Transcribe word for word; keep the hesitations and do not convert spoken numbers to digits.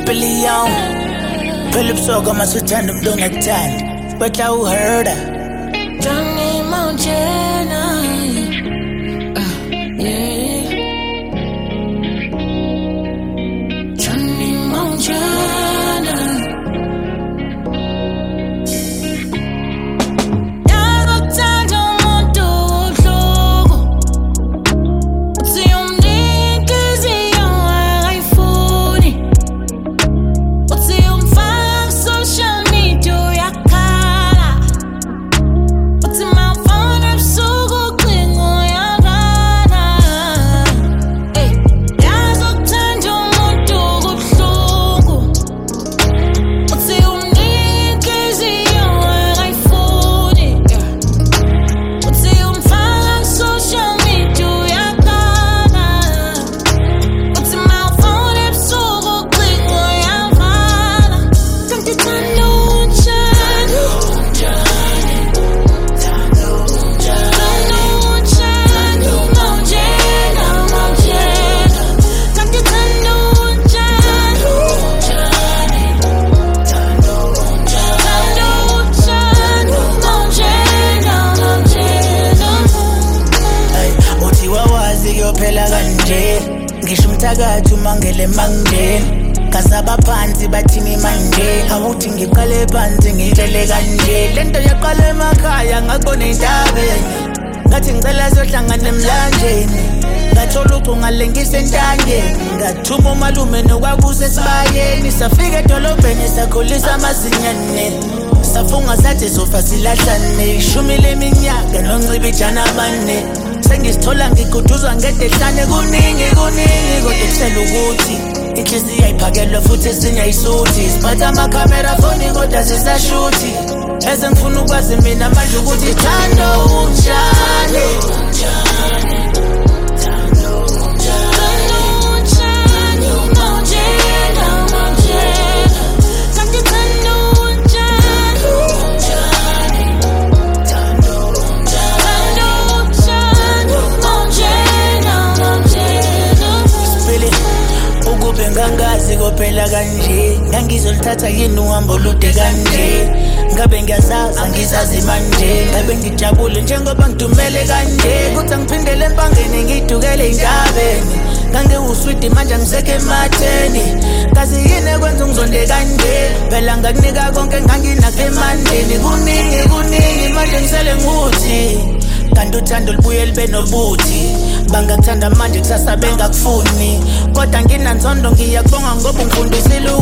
Billion Philip Soga masutanda mntu ongekuthandi betla uherda Johnny Montana uh, yeah. Johnny Montana Yakuthanda umuntu uhloko uthi umnika izinyo akayifuni uthi umfaka social media uyakhala uthi mafana ebusuku ucingo uyabala ey yakuthanda umuntu kubuhlungu uthi umnika izinyo akayifuni uthi umfaka social media uyakhala uthi mafana ebusuku ucingo uyabala kanti thanda unjani unjani thanda unjani unjani Montana Montana kanti thanda unjani unjani thanda unjani unjani Montana Montana Ay, uthi wawazi kuyophela kanje ngisho umthakathi umangele mangeni kasaba phansi bathini manje awuthi ngiqale phansi ngitshele kanje lento yaqala emakhaya ngakubona intabeni ngathi ngicela sohlangana emlanjeni ngathola ucunga lengise entangeni ngathuma umalume nokwakuse sibayeni safika edolobheni sakhulisa amazinyane safunga sathi sofa silahlane ishumi leminyaka noncibijana abane sengisithola ngiguduzwa ngedehlane kuningi kuningi kodwa kusela ukuthi inhliziyo ayiphakelwe futhi esinye ayisuthi siphatha amakhamera foni kodwa sisashuthi eze ngifuna ukwazi mina manje ukuthi thanda unjani unjani thanda unjani unjani Montana Montana kanti thanda unjani unjani thanda unjani thanda unjani Montana Montana Billy ukube ngangazi kophela kanje ngangizolithatha yini uhambo olude kanje ngabe ngiyazaza ngizazi manje ngabe ngijabule njengoba ngidumele kanje kuthi ngiphindele empangeni ngidukele indabeni ngangiwuswidi manje ngisekhe ematheni kazi yini kwenza ungizonde kanje phela ngakunika konke nganginakho emandeni kuningi kuningi manje ngisele nguthi kanti uthando lubuye libe nobuthi bangakuthanda manje kusasa bengakufuni kodwa nginanzondo ngiyakubonga ngoba ungifundisile